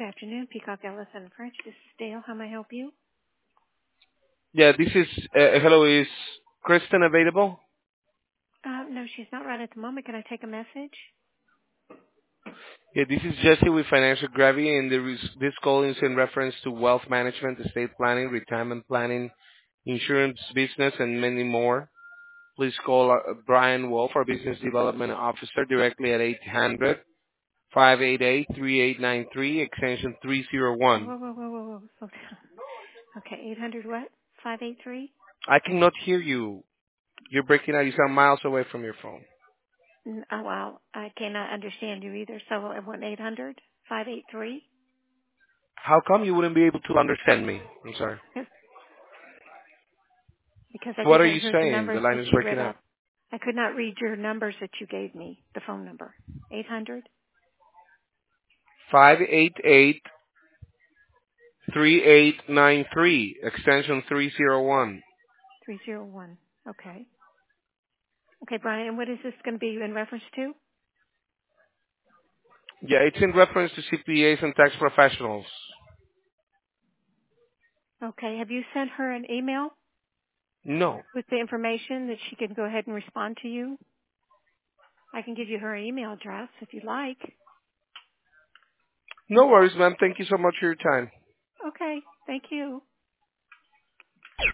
afternoon, Peacock Ellison French. This is Dale. How may I help you? Yeah, this is, hello, is Kristen available? No, she's not right at the moment. Can I take a message? Yeah, this is Jesse with Financial Gravity, and this call is in reference to wealth management, estate planning, retirement planning, insurance business, and many more. Please call Brian Wolf, our Business Development Officer, directly at 800-588-3893, extension Whoa, 301. whoa, whoa, whoa, whoa, whoa. Slow down. Okay, 800 what? 583? I cannot hear you. You're breaking out. You sound miles away from your phone. Oh, well, I cannot understand you either. So I want 800 583? How come you wouldn't be able to understand me? I'm sorry. Because I What did are not you hear the saying? The numbers line that is you breaking read up. off. I could not read your numbers that you gave me, the phone number. 800 588 3893, extension 301. 301. Okay. Okay, Brian, and what is this going to be in reference to? Yeah, it's in reference to CPAs and tax professionals. Okay, have you sent her an email No. with the information that she can go ahead and respond to you? I can give you her email address if you'd like. No worries, ma'am. Thank you so much for your time. Okay. Thank you.